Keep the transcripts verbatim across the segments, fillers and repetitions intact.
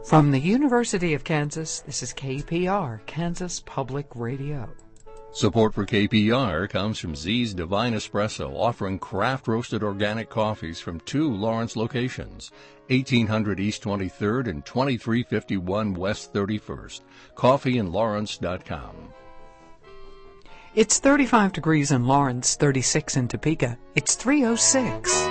From the University of Kansas, this is K P R, Kansas Public Radio. Support for K P R comes from Z's Divine Espresso, offering craft-roasted organic coffees from two Lawrence locations, eighteen hundred East twenty-third and twenty-three fifty-one West thirty-first. coffee in lawrence dot com. It's thirty-five degrees in Lawrence, thirty-six in Topeka. It's three oh six.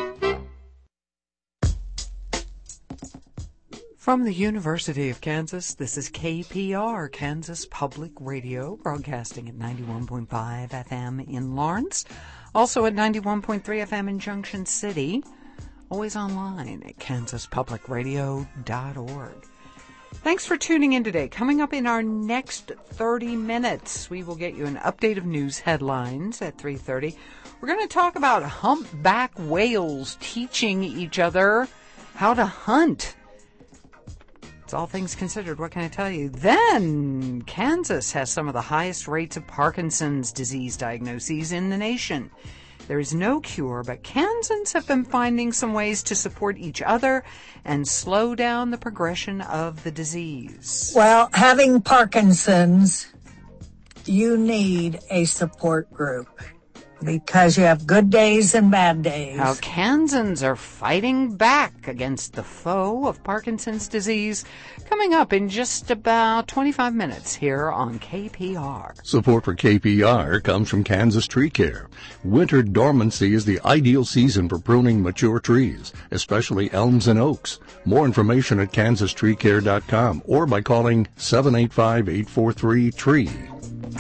From the University of Kansas, this is K P R, Kansas Public Radio, broadcasting at ninety-one point five F M in Lawrence, also at ninety-one point three F M in Junction City, always online at kansas public radio dot org. Thanks for tuning in today. Coming up in our next thirty minutes, we will get you an update of news headlines at three thirty. We're going to talk about humpback whales teaching each other how to hunt. It's all things considered. What can I tell you? Then, Kansas has some of the highest rates of Parkinson's disease diagnoses in the nation. There is no cure, but Kansans have been finding some ways to support each other and slow down the progression of the disease. Well, having Parkinson's, you need a support group because you have good days and bad days. How Kansans are fighting back against the foe of Parkinson's disease, coming up in just about twenty-five minutes here on K P R. Support for K P R comes from Kansas Tree Care. Winter dormancy is the ideal season for pruning mature trees, especially elms and oaks. More information at kansas tree care dot com or by calling seven eight five, eight four three, T R E E.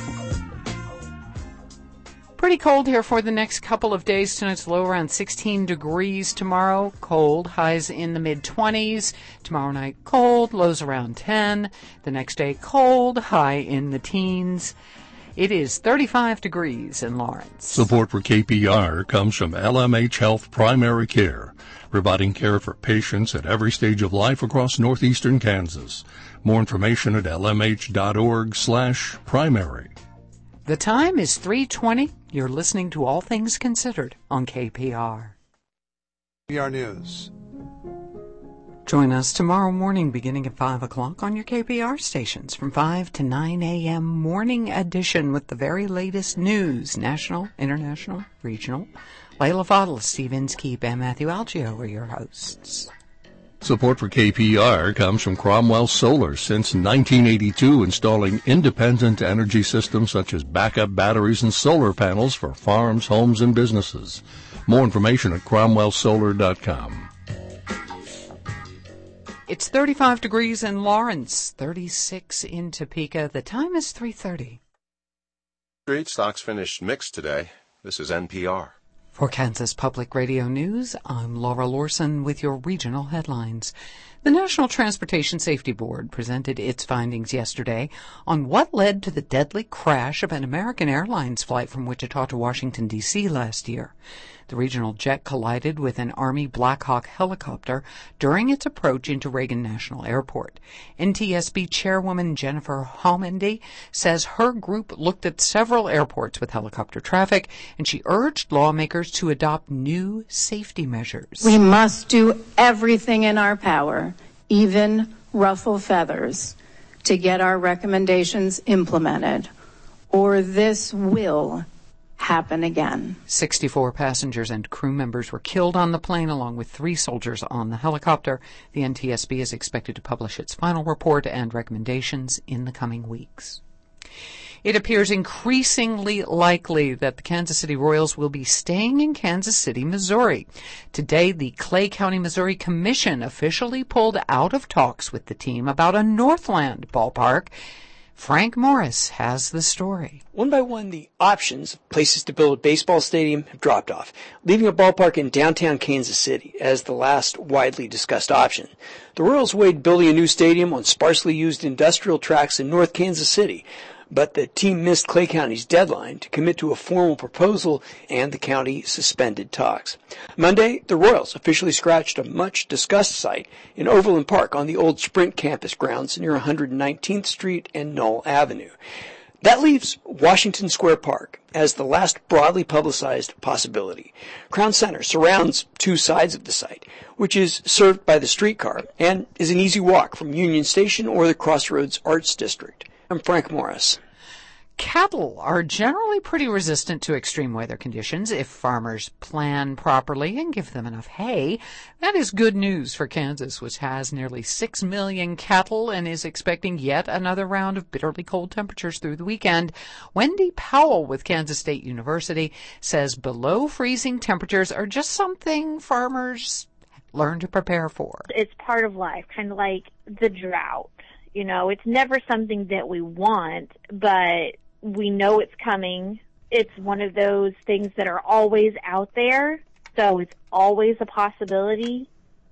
Pretty cold here for the next couple of days. Tonight's low around sixteen degrees tomorrow. Cold, highs in the mid-twenties. Tomorrow night, cold, lows around ten. The next day, cold, high in the teens. It is thirty-five degrees in Lawrence. Support for K P R comes from L M H Health Primary Care, providing care for patients at every stage of life across northeastern Kansas. More information at l m h dot org slash primary. The time is three twenty. You're listening to All Things Considered on K P R. K P R News. Join us tomorrow morning beginning at five o'clock on your K P R stations from five to nine a.m. morning edition with the very latest news, national, international, regional. Layla Fadl, Steve Inskeep, and Matthew Algio are your hosts. Support for K P R comes from Cromwell Solar, since nineteen eighty-two, installing independent energy systems such as backup batteries and solar panels for farms, homes, and businesses. More information at cromwell solar dot com. It's thirty-five degrees in Lawrence, thirty-six in Topeka. The time is three thirty. Street stocks finished mixed today. This is N P R. For Kansas Public Radio News, I'm Laura Lorson with your regional headlines. The National Transportation Safety Board presented its findings yesterday on what led to the deadly crash of an American Airlines flight from Wichita to Washington, D C last year. The regional jet collided with an Army Black Hawk helicopter during its approach into Reagan National Airport. N T S B Chairwoman Jennifer Homendy says her group looked at several airports with helicopter traffic, and she urged lawmakers to adopt new safety measures. We must do everything in our power, even ruffle feathers, to get our recommendations implemented, or this will happen again. sixty-four passengers and crew members were killed on the plane, along with three soldiers on the helicopter. The N T S B is expected to publish its final report and recommendations in the coming weeks. It appears increasingly likely that the Kansas City Royals will be staying in Kansas City, Missouri. Today, the Clay County, Missouri Commission officially pulled out of talks with the team about a Northland ballpark. Frank Morris has the story. One by one, the options of places to build a baseball stadium have dropped off, leaving a ballpark in downtown Kansas City as the last widely discussed option. The Royals weighed building a new stadium on sparsely used industrial tracks in North Kansas City, but the team missed Clay County's deadline to commit to a formal proposal, and the county suspended talks. Monday, the Royals officially scratched a much-discussed site in Overland Park on the old Sprint campus grounds near one hundred nineteenth Street and Knoll Avenue. That leaves Washington Square Park as the last broadly publicized possibility. Crown Center surrounds two sides of the site, which is served by the streetcar and is an easy walk from Union Station or the Crossroads Arts District. I'm Frank Morris. Cattle are generally pretty resistant to extreme weather conditions if farmers plan properly and give them enough hay. That is good news for Kansas, which has nearly six million cattle and is expecting yet another round of bitterly cold temperatures through the weekend. Wendy Powell with Kansas State University says below freezing temperatures are just something farmers learn to prepare for. It's part of life, kind of like the drought. You know, it's never something that we want, but we know it's coming. It's one of those things that are always out there, so it's always a possibility.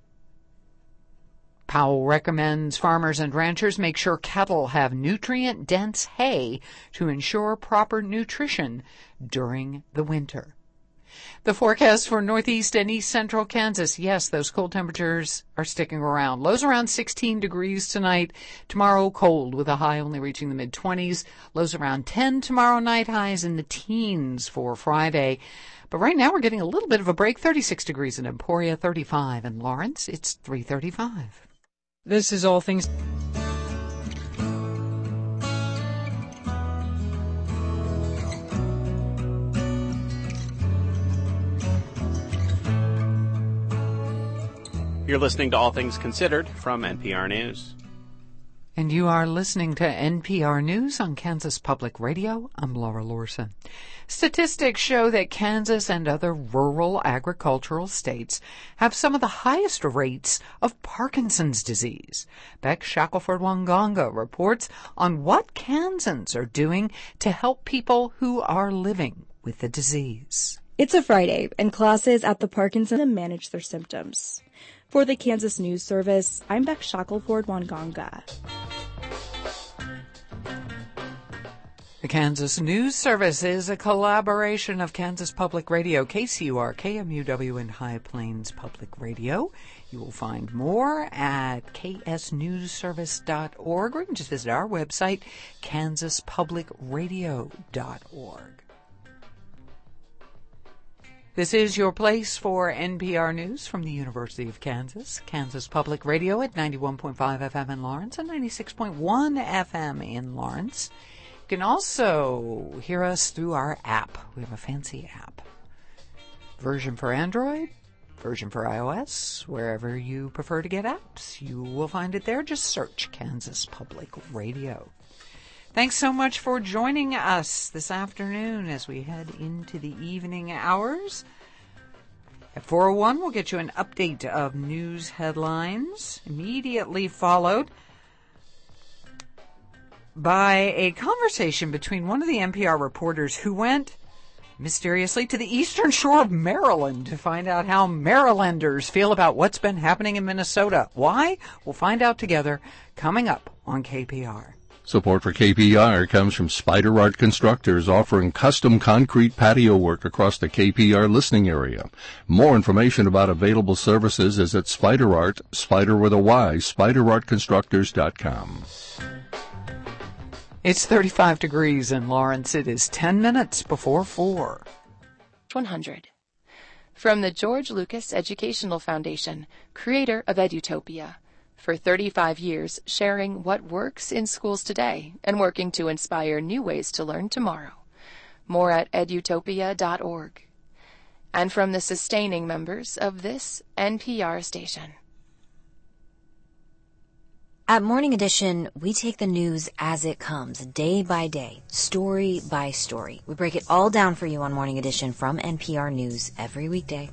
Powell recommends farmers and ranchers make sure cattle have nutrient-dense hay to ensure proper nutrition during the winter. The forecast for northeast and east central Kansas, yes, those cold temperatures are sticking around. Lows around sixteen degrees tonight. Tomorrow, cold with a high only reaching the mid-twenties. Lows around ten tomorrow night, highs in the teens for Friday. But right now we're getting a little bit of a break. thirty-six degrees in Emporia, thirty-five in Lawrence. It's three thirty-five. This is All Things. You're listening to All Things Considered from N P R News. And you are listening to N P R News on Kansas Public Radio. I'm Laura Lorson. Statistics show that Kansas and other rural agricultural states have some of the highest rates of Parkinson's disease. Beck Shackelford-Wanganga reports on what Kansans are doing to help people who are living with the disease. It's a Friday, and classes at the Parkinson manage their symptoms. For the Kansas News Service, I'm Beck Shackelford-Wanganga. The Kansas News Service is a collaboration of Kansas Public Radio, K C U R, K M U W, and High Plains Public Radio. You will find more at k s news service dot org, or you can just visit our website, kansas public radio dot org. This is your place for N P R News from the University of Kansas, Kansas Public Radio at ninety-one point five F M in Lawrence and ninety-six point one F M in Lawrence. You can also hear us through our app. We have a fancy app. Version for Android, version for iOS, wherever you prefer to get apps, you will find it there. Just search Kansas Public Radio. Thanks so much for joining us this afternoon as we head into the evening hours. At four oh one, we'll get you an update of news headlines, immediately followed by a conversation between one of the N P R reporters who went mysteriously to the eastern shore of Maryland to find out how Marylanders feel about what's been happening in Minnesota. Why? We'll find out together coming up on K P R. Support for K P R comes from Spider Art Constructors, offering custom concrete patio work across the K P R listening area. More information about available services is at Spider Art, Spider with a Y, spider art constructors dot com. It's thirty-five degrees in Lawrence. It is ten minutes before four. one hundred. From the George Lucas Educational Foundation, creator of Edutopia. For thirty-five years, sharing what works in schools today and working to inspire new ways to learn tomorrow. More at edutopia dot org. And from the sustaining members of this N P R station. At Morning Edition, we take the news as it comes, day by day, story by story. We break it all down for you on Morning Edition from N P R News every weekday.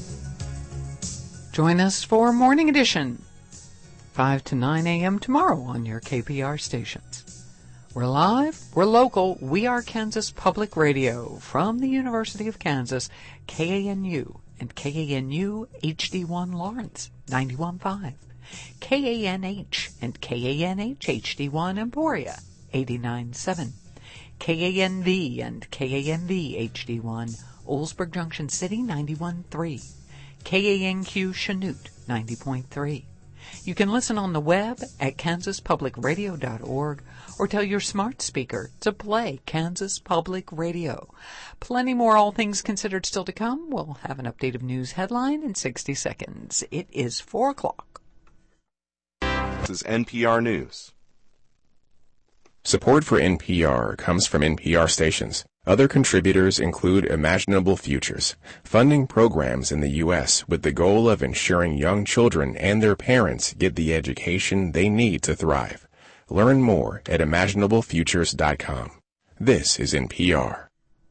Join us for Morning Edition, five to nine a.m. tomorrow on your K P R stations. We're live, we're local, we are Kansas Public Radio from the University of Kansas, K A N U and K A N U H D one Lawrence, ninety-one point five. K A N H and K A N H H D one Emporia, eighty-nine point seven. K A N V and K A N V H D one Oldsburg Junction City, ninety-one point three. K A N Q Chanute, ninety point three. You can listen on the web at kansas public radio dot org or tell your smart speaker to play Kansas Public Radio. Plenty more All Things Considered still to come. We'll have an update of news headline in sixty seconds. It is four o'clock. This is N P R News. Support for N P R comes from N P R stations. Other contributors include Imaginable Futures, funding programs in the U S with the goal of ensuring young children and their parents get the education they need to thrive. Learn more at imaginable futures dot com. This is N P R.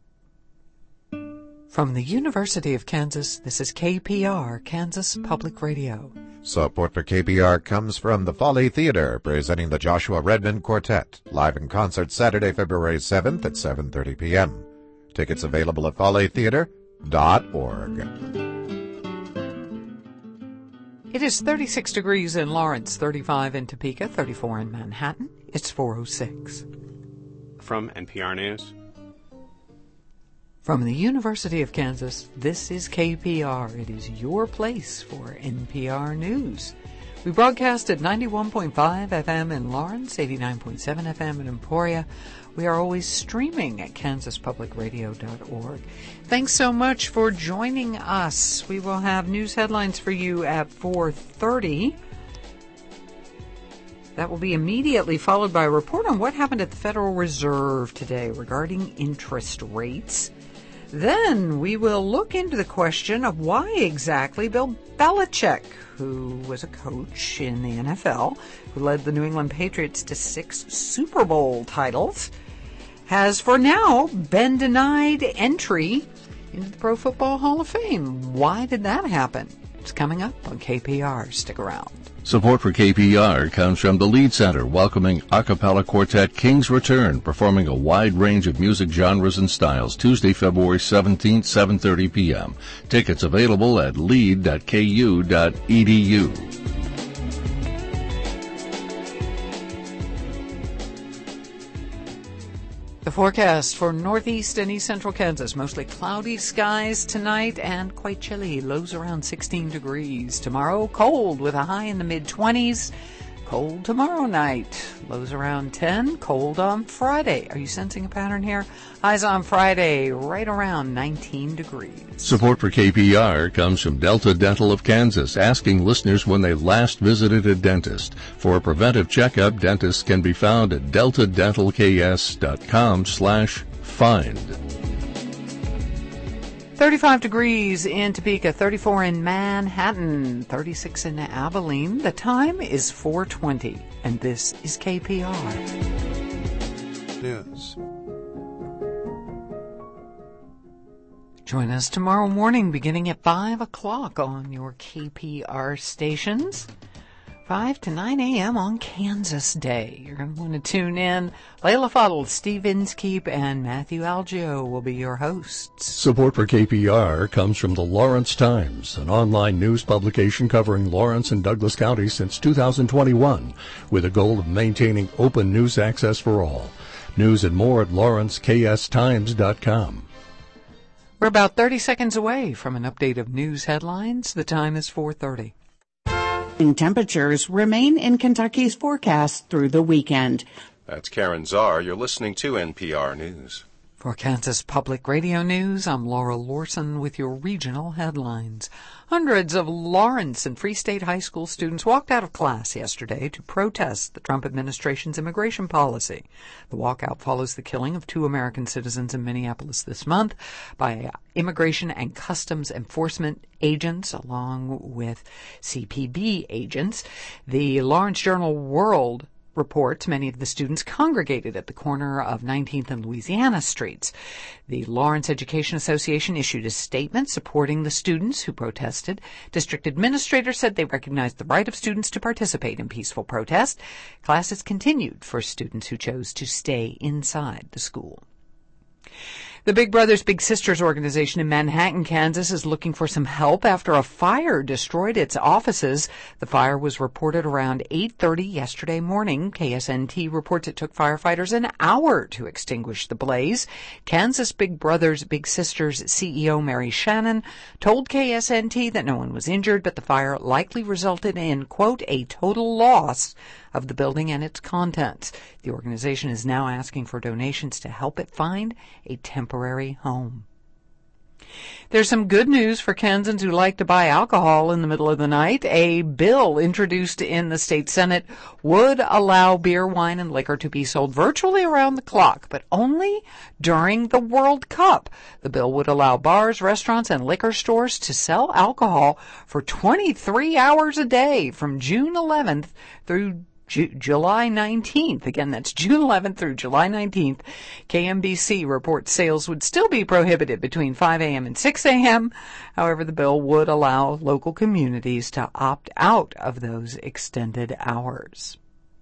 From the University of Kansas, this is K P R, Kansas Public Radio. Support for K P R comes from the Folly Theater, presenting the Joshua Redman Quartet, live in concert Saturday, February seventh at seven thirty p.m. Tickets available at folly theater dot org. It is thirty-six degrees in Lawrence, thirty-five in Topeka, thirty-four in Manhattan. It's four oh six. From N P R News. From the University of Kansas, this is K P R. It is your place for N P R News. We broadcast at ninety-one point five F M in Lawrence, eighty-nine point seven F M in Emporia. We are always streaming at kansas public radio dot org. Thanks so much for joining us. We will have news headlines for you at four thirty. That will be immediately followed by a report on what happened at the Federal Reserve today regarding interest rates. Then we will look into the question of why exactly Bill Belichick, who was a coach in the N F L, who led the New England Patriots to six Super Bowl titles, has for now been denied entry into the Pro Football Hall of Fame. Why did that happen? It's coming up on K P R. Stick around. Support for K P R comes from the Lead Center, welcoming a cappella quartet King's Return, performing a wide range of music genres and styles, Tuesday, February seventeenth, seven thirty p.m. Tickets available at lead dot k u dot e d u. The forecast for northeast and east central Kansas, mostly cloudy skies tonight and quite chilly, lows around sixteen degrees. Tomorrow, cold with a high in the mid-twenties. Cold tomorrow night, lows around ten, cold on Friday. Are you sensing a pattern here? Highs on Friday, right around nineteen degrees. Support for K P R comes from Delta Dental of Kansas, asking listeners when they last visited a dentist. For a preventive checkup, dentists can be found at delta dental k s dot com slash find. thirty-five degrees in Topeka, thirty-four in Manhattan, thirty-six in Abilene. The time is four twenty, and this is K P R. News. Join us tomorrow morning beginning at five o'clock on your K P R stations. five to nine a.m. on Kansas Day. You're going to want to tune in. Layla Fuddle, Steve Inskeep, and Matthew Algio will be your hosts. Support for K P R comes from the Lawrence Times, an online news publication covering Lawrence and Douglas counties since two thousand twenty-one, with a goal of maintaining open news access for all. News and more at lawrence k s times dot com. We're about thirty seconds away from an update of news headlines. The time is four thirty. Temperatures remain in Kentucky's forecast through the weekend. That's Karen Czar. You're listening to N P R News. For Kansas Public Radio News, I'm Laura Lorson with your regional headlines. Hundreds of Lawrence and Free State High School students walked out of class yesterday to protest the Trump administration's immigration policy. The walkout follows the killing of two American citizens in Minneapolis this month by Immigration and Customs Enforcement agents along with C P B agents. The Lawrence Journal-World reports many of the students congregated at the corner of nineteenth and Louisiana Streets. The Lawrence Education Association issued a statement supporting the students who protested. District administrators said they recognized the right of students to participate in peaceful protest. Classes continued for students who chose to stay inside the school. The Big Brothers Big Sisters organization in Manhattan, Kansas is looking for some help after a fire destroyed its offices. The fire was reported around eight thirty yesterday morning. K S N T reports it took firefighters an hour to extinguish the blaze. Kansas Big Brothers Big Sisters C E O Mary Shannon told K S N T that no one was injured, but the fire likely resulted in, quote, a total loss of the building and its contents. The organization is now asking for donations to help it find a temporary home. There's some good news for Kansans who like to buy alcohol in the middle of the night. A bill introduced in the state Senate would allow beer, wine, and liquor to be sold virtually around the clock, but only during the World Cup. The bill would allow bars, restaurants, and liquor stores to sell alcohol for twenty-three hours a day from June eleventh through Ju- July nineteenth. Again, that's June eleventh through July nineteenth. K M B C reports sales would still be prohibited between five a.m. and six a.m. However, the bill would allow local communities to opt out of those extended hours.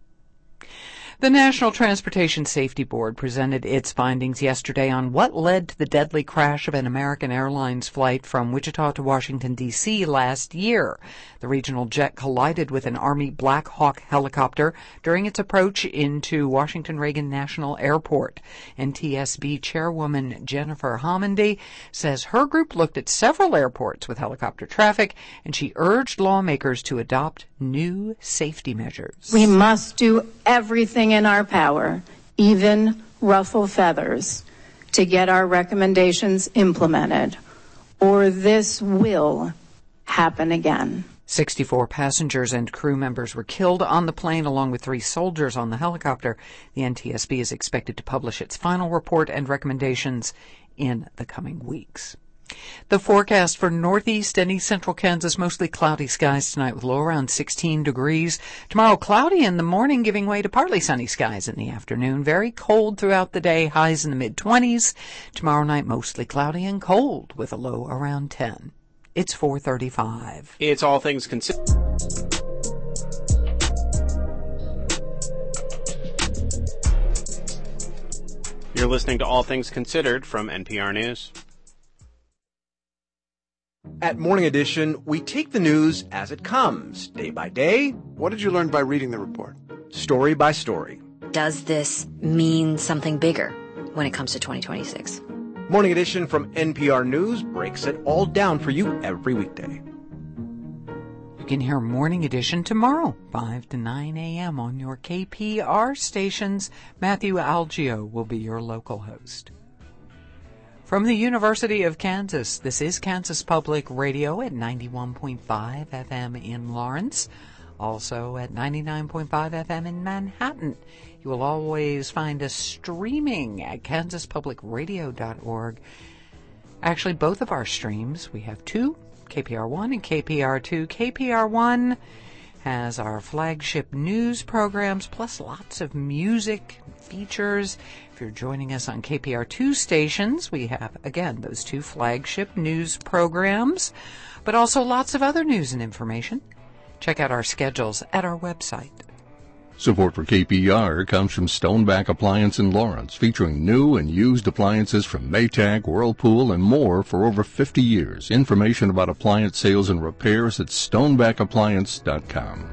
The National Transportation Safety Board presented its findings yesterday on what led to the deadly crash of an American Airlines flight from Wichita to Washington, D C last year. The regional jet collided with an Army Black Hawk helicopter during its approach into Washington Reagan National Airport. N T S B Chairwoman Jennifer Homendy says her group looked at several airports with helicopter traffic, and she urged lawmakers to adopt new safety measures. We must do everything in our power, even ruffle feathers, to get our recommendations implemented, or this will happen again. sixty-four passengers and crew members were killed on the plane, along with three soldiers on the helicopter. The N T S B is expected to publish its final report and recommendations in the coming weeks. The forecast for northeast and east central Kansas, mostly cloudy skies tonight with low around sixteen degrees. Tomorrow, cloudy in the morning, giving way to partly sunny skies in the afternoon. Very cold throughout the day, highs in the mid-twenties. Tomorrow night, mostly cloudy and cold with a low around ten. It's four thirty-five. It's All Things Considered. You're listening to All Things Considered from N P R News. At Morning Edition, we take the news as it comes, day by day. What did you learn by reading the report? Story by story. Does this mean something bigger when it comes to twenty twenty-six? Morning Edition from N P R News breaks it all down for you every weekday. You can hear Morning Edition tomorrow, five to nine a.m. on your K P R stations. Matthew Algio will be your local host. From the University of Kansas, this is Kansas Public Radio at ninety-one point five F M in Lawrence, also at ninety-nine point five F M in Manhattan. You will always find us streaming at kansas public radio dot org. Actually, both of our streams, we have two, K P R one and K P R two. K P R one has our flagship news programs, plus lots of music features. If you're joining us on K P R two stations, we have, again, those two flagship news programs, but also lots of other news and information. Check out our schedules at our website. Support for K P R comes from Stoneback Appliance in Lawrence, featuring new and used appliances from Maytag, Whirlpool, and more for over fifty years. Information about appliance sales and repairs at stoneback appliance dot com.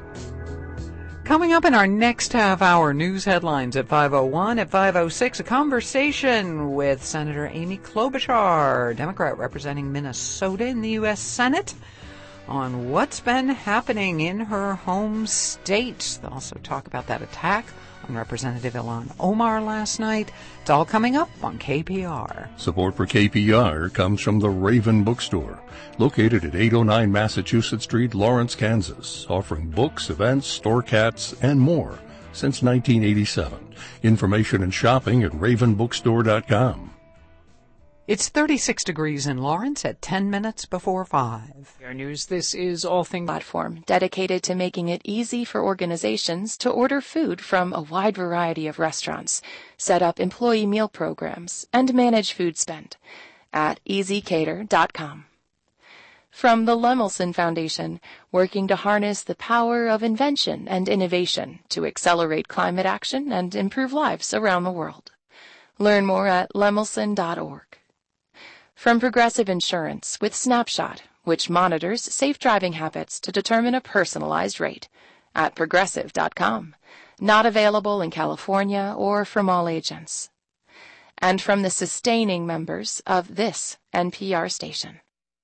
Coming up in our next half-hour news headlines at five oh one, at five oh six, a conversation with Senator Amy Klobuchar, Democrat representing Minnesota in the U S Senate, on what's been happening in her home state. They'll also talk about that attack on Representative Ilhan Omar last night. It's all coming up on K P R. Support for K P R comes from the Raven Bookstore, located at eight oh nine Massachusetts Street, Lawrence, Kansas, offering books, events, store cats, and more since nineteen eighty-seven. Information and shopping at raven bookstore dot com. It's thirty-six degrees in Lawrence at ten minutes before five. Your news, this is All Things Platform dedicated to making it easy for organizations to order food from a wide variety of restaurants, set up employee meal programs, and manage food spend at easy cater dot com. From the Lemelson Foundation, working to harness the power of invention and innovation to accelerate climate action and improve lives around the world. Learn more at lemelson dot org. From Progressive Insurance with Snapshot, which monitors safe driving habits to determine a personalized rate, at progressive dot com. Not available in California or from all agents. And from the sustaining members of this N P R station.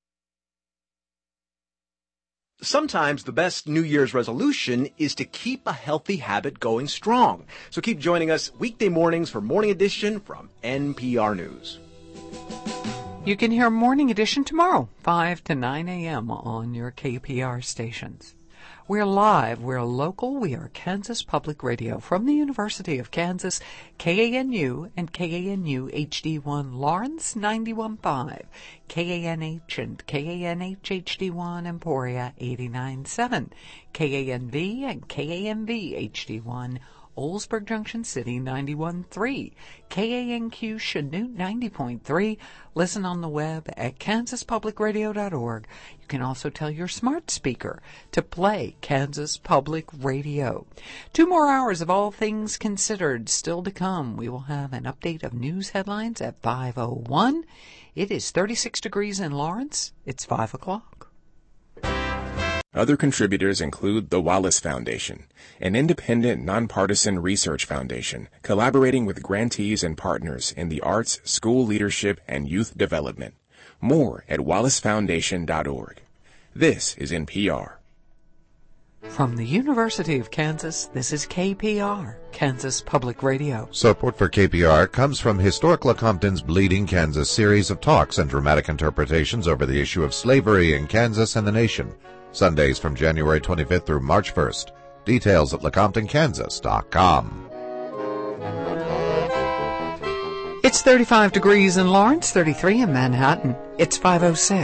Sometimes the best New Year's resolution is to keep a healthy habit going strong. So keep joining us weekday mornings for Morning Edition from N P R News. You can hear Morning Edition tomorrow, five to nine a.m. on your K P R stations. We're live, we're local, we are Kansas Public Radio from the University of Kansas, K A N U and K A N U H D one Lawrence ninety-one point five, K A N H and K A N H H D one Emporia eighty-nine point seven, K A N V and K A N V H D one Oldsburg Junction City ninety-one point three, K A N Q Chanute ninety point three. Listen on the web at kansas public radio dot org. You can also tell your smart speaker to play Kansas Public Radio. Two more hours of All Things Considered still to come. We will have an update of news headlines at five oh one. It is thirty-six degrees in Lawrence. It's five o'clock. Other contributors include the Wallace Foundation, an independent, nonpartisan research foundation collaborating with grantees and partners in the arts, school leadership, and youth development. More at wallace foundation dot org. This is N P R. From the University of Kansas, this is K P R, Kansas Public Radio. Support for K P R comes from Historic Lecompton's Bleeding Kansas series of talks and dramatic interpretations over the issue of slavery in Kansas and the nation. Sundays from January twenty-fifth through March first. Details at lecompton kansas dot com. It's thirty-five degrees in Lawrence, thirty-three in Manhattan. It's five oh six.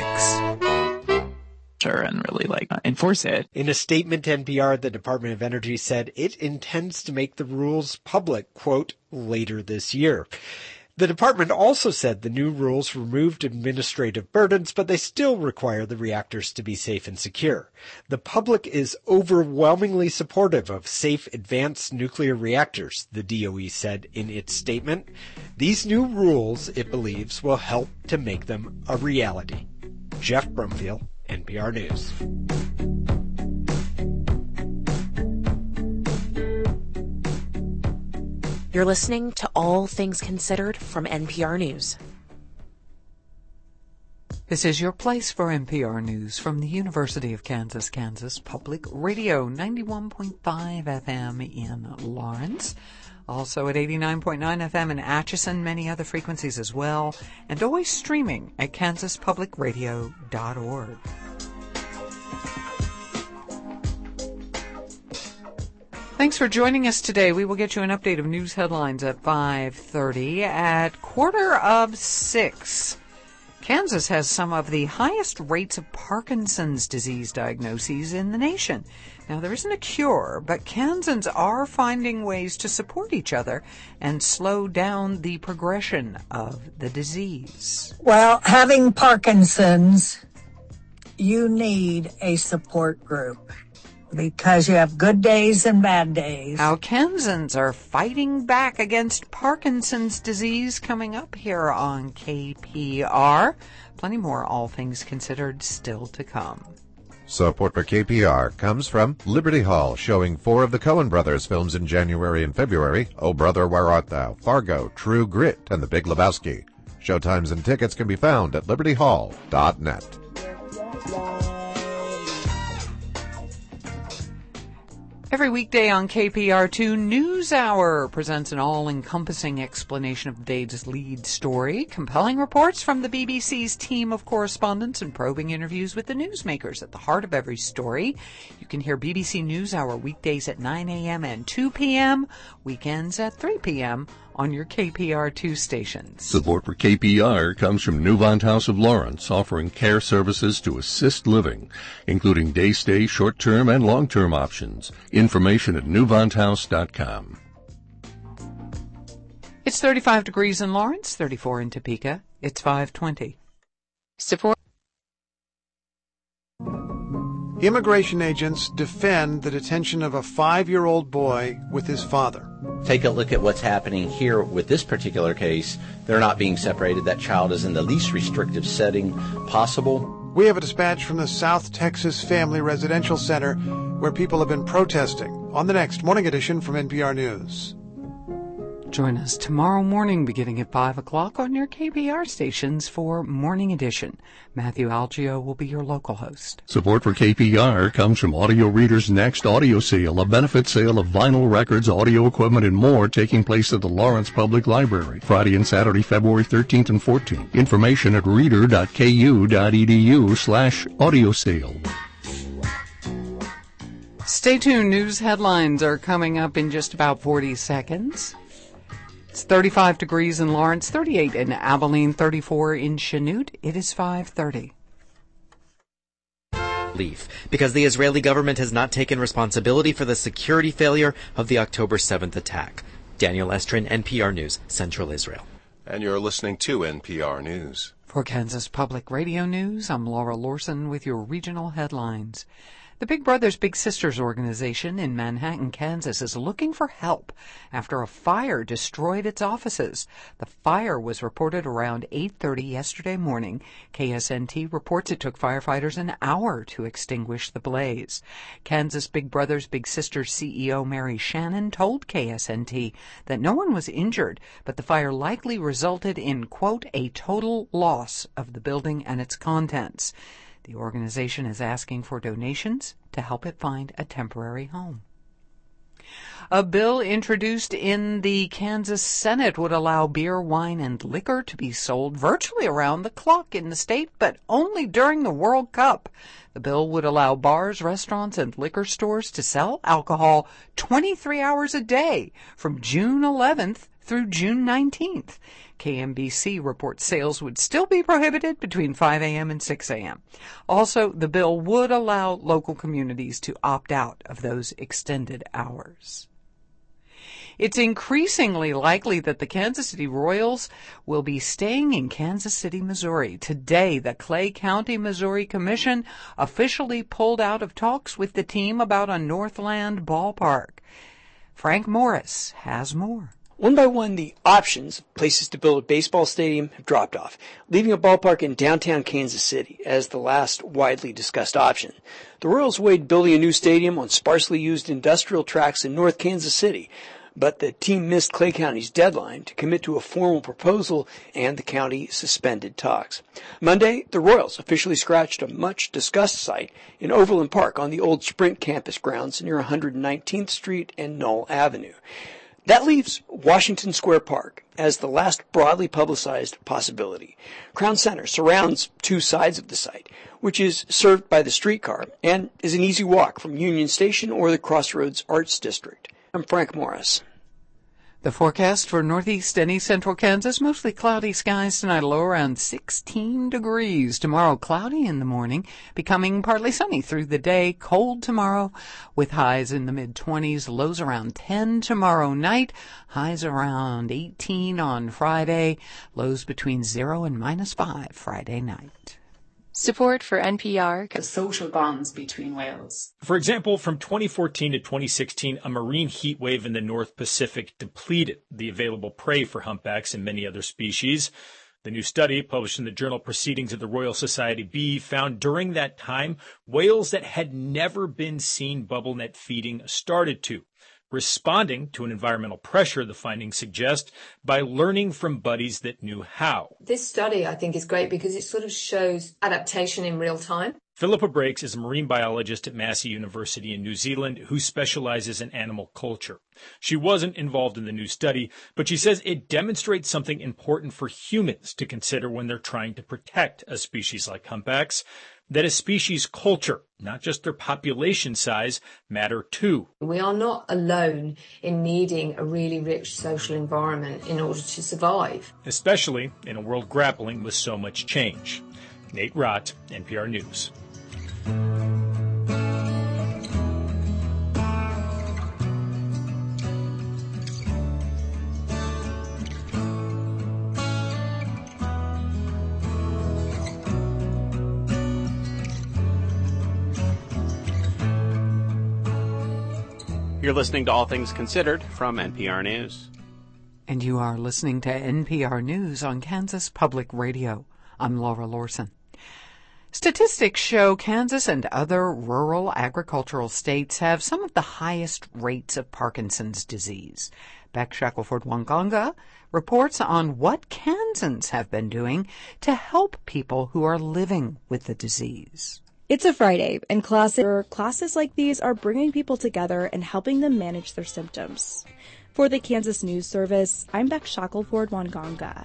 And really like uh, enforce it. In a statement to N P R, the Department of Energy said it intends to make the rules public, quote, later this year. The department also said the new rules removed administrative burdens, but they still require the reactors to be safe and secure. The public is overwhelmingly supportive of safe advanced nuclear reactors, the D O E said in its statement. These new rules, it believes, will help to make them a reality. Jeff Brumfield, N P R News. You're listening to All Things Considered from N P R News. This is your place for N P R News from the University of Kansas, Kansas Public Radio, ninety-one point five F M in Lawrence. Also at eighty-nine point nine F M in Atchison, many other frequencies as well, and always streaming at kansas public radio dot org. Thanks for joining us today. We will get you an update of news headlines at five thirty. At quarter of six, Kansas has some of the highest rates of Parkinson's disease diagnoses in the nation. Now, there isn't a cure, but Kansans are finding ways to support each other and slow down the progression of the disease. Well, having Parkinson's, you need a support group, because you have good days and bad days. How Kansans are fighting back against Parkinson's disease coming up here on K P R. Plenty more All Things Considered still to come. Support for K P R comes from Liberty Hall, showing four of the Coen Brothers films in January and February. Oh Brother, Where Art Thou, Fargo, True Grit, and The Big Lebowski. Showtimes and tickets can be found at liberty hall dot net. Every weekday on K P R two, NewsHour presents an all-encompassing explanation of the day's lead story, compelling reports from the B B C's team of correspondents, and probing interviews with the newsmakers at the heart of every story. You can hear B B C NewsHour weekdays at nine a.m. and two p.m., weekends at three p.m. on your K P R two stations. Support for K P R comes from Newvant House of Lawrence, offering care services to assist living, including day stay, short-term, and long-term options. Information at newvant house dot com. It's thirty-five degrees in Lawrence, thirty-four in Topeka. It's five twenty. Support. Immigration agents defend the detention of a five-year-old boy with his father. take a look at what's happening here with this particular case. They're not being separated. That child is in the least restrictive setting possible. We have a dispatch from the South Texas Family Residential Center where people have been protesting. On the next Morning Edition from N P R News. Join us tomorrow morning beginning at five o'clock on your K P R stations for Morning Edition. Matthew Algio will be your local host. Support for K P R comes from Audio Reader's Next Audio Sale, a benefit sale of vinyl records, audio equipment, and more taking place at the Lawrence Public Library, Friday and Saturday, February thirteenth and fourteenth. Information at reader.ku.edu slash audio sale. Stay tuned. News headlines are coming up in just about forty seconds. It's thirty-five degrees in Lawrence, thirty-eight in Abilene, thirty-four in Chanute. It is five thirty. Leaf, because the Israeli government has not taken responsibility for the security failure of the October seventh attack. Daniel Estrin, N P R News, Central Israel. And you're listening to N P R News. For Kansas Public Radio News, I'm Laura Lorson with your regional headlines. The Big Brothers Big Sisters organization in Manhattan, Kansas is looking for help after a fire destroyed its offices. The fire was reported around eight thirty yesterday morning. K S N T reports it took firefighters an hour to extinguish the blaze. Kansas Big Brothers Big Sisters C E O Mary Shannon told K S N T that no one was injured, but the fire likely resulted in, quote, a total loss of the building and its contents. The organization is asking for donations to help it find a temporary home. A bill introduced in the Kansas Senate would allow beer, wine, and liquor to be sold virtually around the clock in the state, but only during the World Cup. The bill would allow bars, restaurants, and liquor stores to sell alcohol twenty-three hours a day from June eleventh through June nineteenth. K M B C reports sales would still be prohibited between five a.m. and six a.m. Also, the bill would allow local communities to opt out of those extended hours. It's increasingly likely that the Kansas City Royals will be staying in Kansas City, Missouri. Today, the Clay County, Missouri Commission officially pulled out of talks with the team about a Northland ballpark. Frank Morris has more. One by one, the options of places to build a baseball stadium have dropped off, leaving a ballpark in downtown Kansas City as the last widely discussed option. The Royals weighed building a new stadium on sparsely used industrial tracks in North Kansas City, but the team missed Clay County's deadline to commit to a formal proposal, and the county suspended talks. Monday, the Royals officially scratched a much-discussed site in Overland Park on the old Sprint campus grounds near one hundred nineteenth Street and Knoll Avenue. That leaves Washington Square Park as the last broadly publicized possibility. Crown Center surrounds two sides of the site, which is served by the streetcar and is an easy walk from Union Station or the Crossroads Arts District. I'm Frank Morris. The forecast for northeast and east central Kansas, mostly cloudy skies tonight, low around sixteen degrees. Tomorrow, cloudy in the morning, becoming partly sunny through the day. Cold tomorrow with highs in the mid-twenties, lows around ten tomorrow night, highs around eighteen on Friday, lows between zero and minus five Friday night. Support for N P R. The social bonds between whales. For example, from twenty fourteen to twenty sixteen, a marine heat wave in the North Pacific depleted the available prey for humpbacks and many other species. The new study, published in the journal Proceedings of the Royal Society B, found during that time, whales that had never been seen bubble net feeding started to. Responding to an environmental pressure, the findings suggest, by learning from buddies that knew how. This study, I think, is great because it sort of shows adaptation in real time. Philippa Breaks is a marine biologist at Massey University in New Zealand who specializes in animal culture. She wasn't involved in the new study, but she says it demonstrates something important for humans to consider when they're trying to protect a species like humpbacks. That a species' culture, not just their population size, matter too. We are not alone in needing a really rich social environment in order to survive. Especially in a world grappling with so much change. Nate Rott, N P R News. You're listening to All Things Considered from N P R News. And you are listening to N P R News on Kansas Public Radio. I'm Laura Lorson. Statistics show Kansas and other rural agricultural states have some of the highest rates of Parkinson's disease. Beck Shackelford-Wangonga reports on what Kansans have been doing to help people who are living with the disease. It's a Friday, and classes, classes like these are bringing people together and helping them manage their symptoms. For the Kansas News Service, I'm Beck Shackelford-Wangonga.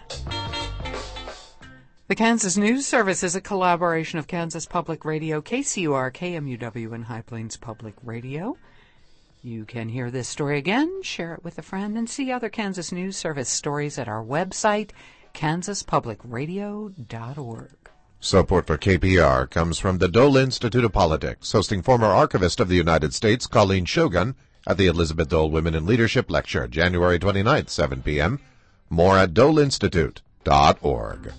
The Kansas News Service is a collaboration of Kansas Public Radio, K C U R, K M U W, and High Plains Public Radio. You can hear this story again, share it with a friend, and see other Kansas News Service stories at our website, kansas public radio dot org. Support for K P R comes from the Dole Institute of Politics, hosting former Archivist of the United States Colleen Shogun at the Elizabeth Dole Women in Leadership Lecture, January twenty-ninth, seven p.m. More at dole institute dot org.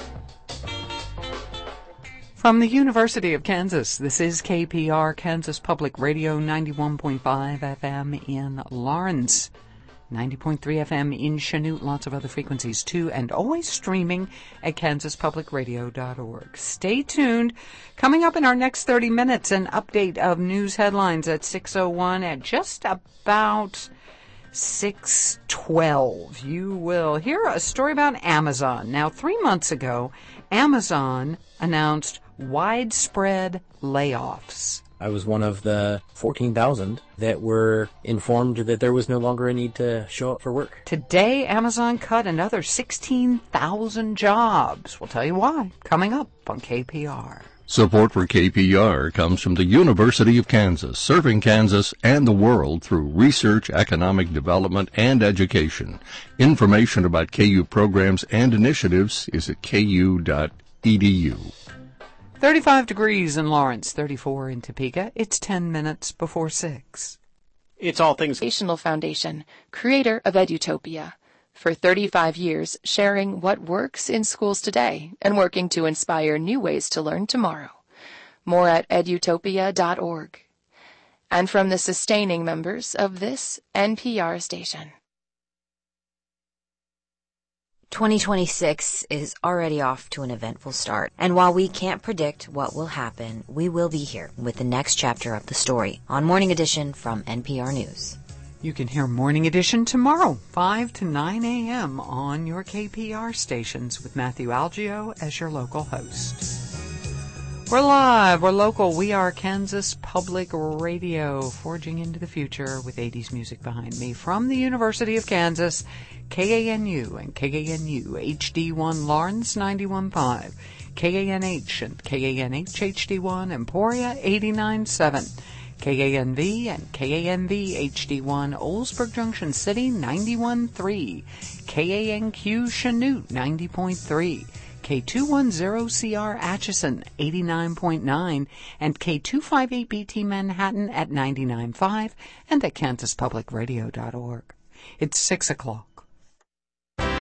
From the University of Kansas, this is K P R, Kansas Public Radio, ninety-one point five F M in Lawrence, ninety point three F M in Chanute, lots of other frequencies too, and always streaming at kansas public radio dot org. Stay tuned. Coming up in our next thirty minutes, an update of news headlines at six oh one at just about six twelve. You will hear a story about Amazon. Now, three months ago, Amazon announced widespread layoffs. I was one of the fourteen thousand that were informed that there was no longer a need to show up for work. Today, Amazon cut another sixteen thousand jobs. We'll tell you why, coming up on K P R. Support for K P R comes from the University of Kansas, serving Kansas and the world through research, economic development, and education. Information about K U programs and initiatives is at k u dot e d u. thirty-five degrees in Lawrence, thirty-four in Topeka. It's ten minutes before six. It's All Things Educational Foundation, creator of Edutopia. For thirty-five years, sharing what works in schools today and working to inspire new ways to learn tomorrow. More at edutopia dot org. And from the sustaining members of this N P R station. twenty twenty-six is already off to an eventful start, and while we can't predict what will happen, we will be here with the next chapter of the story on Morning Edition from N P R News. You can hear Morning Edition tomorrow, five to nine a.m. on your K P R stations with Matthew Algio as your local host. We're live, we're local, we are Kansas Public Radio, forging into the future with eighties music behind me. From the University of Kansas, K A N U and K A N U H D one Lawrence ninety-one point five, K A N H and K A N H H D one Emporia eighty-nine point seven, K A N V and K A N V H D one Oldsburg Junction City ninety-one point three, K A N Q Chanute ninety point three, K two ten C R Atchison eighty-nine point nine, and K two fifty-eight B T Manhattan at ninety-nine point five and at kansas public radio dot org. It's six o'clock.